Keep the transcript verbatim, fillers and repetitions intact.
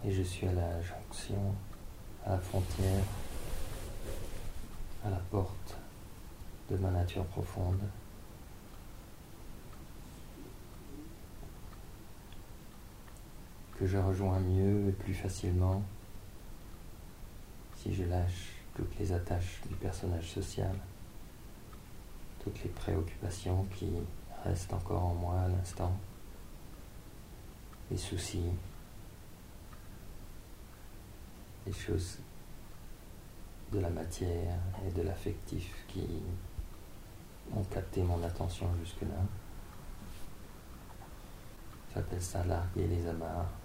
et je suis à la jonction, à la frontière, à la porte de ma nature profonde. Que je rejoins mieux et plus facilement si je lâche toutes les attaches du personnage social, toutes les préoccupations qui restent encore en moi à l'instant, les soucis, les choses de la matière et de l'affectif qui ont capté mon attention jusque-là. J'appelle ça larguer les amarres.